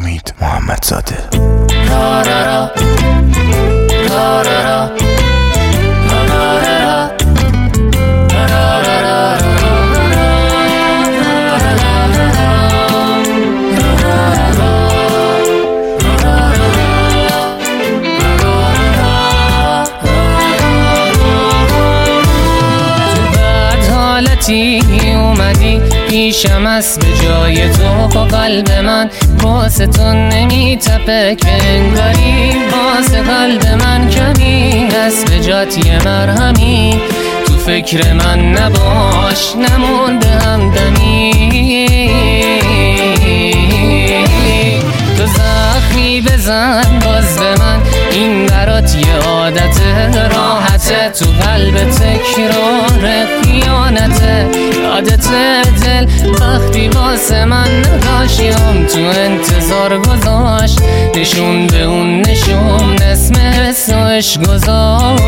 امید محمدزاده. اومدی پیشم است به جای تو، قلب من واسه تو نمیتپه که انگاری واسه قلب من کمی هست، به جات یه مرهمی تو فکر من نباش، نمونده همدمی. تو زخمی بزن باز به من، این برات یه عادت راحته، تو قلب تکرار خیانته. یادت دل وقتی واسه من نداشتیم، تو انتظار گذاشت نشون به اون نشون، اسم حسش گذاشت.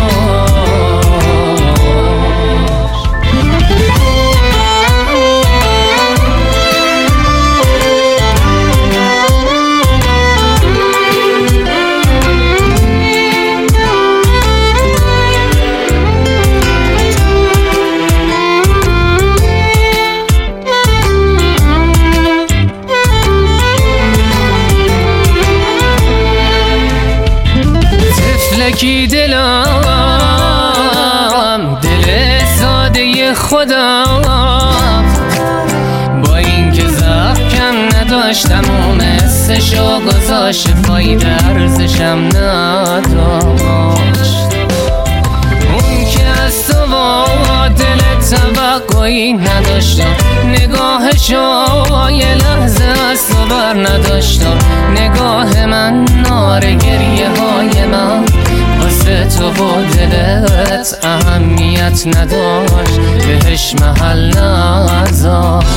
کی دلم دل ساده خودم، با اینکه زخم نداشتم و مثلشو گذاشت، فایده ارزشم نداشت. اون که از تو با دل توقعی نداشتم، نگاهشو یه لحظه از تو بر نداشتم. نگاه من نار گریه های من واسه تو و دلت اهمیت نداشت، بهش محل نذاشت.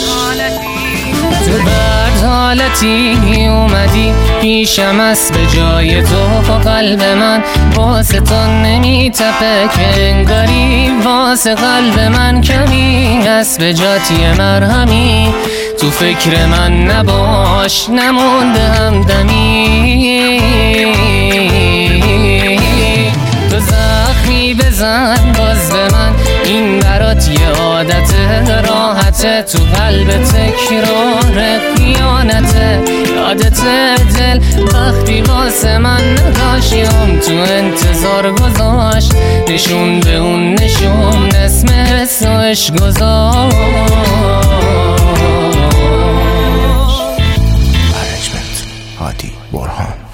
تو بد حالتی اومدی پیشم است به جای تو، قلب من واسه تو نمیتپه که انگاری واسه قلب من کمی هست، به جات یه مرهمی تو فکر من نباش، نمونده همدمی. تو زخمی بزن باز به من، این برات یه عادت راحته، تو قلب تکرار خیانته. یادت دل وقتی واسه من نداشتیم، تو انتظار گذاشت نشون به اون نشون، اسم حسش گذاشت. برنجمنت هادی برهان.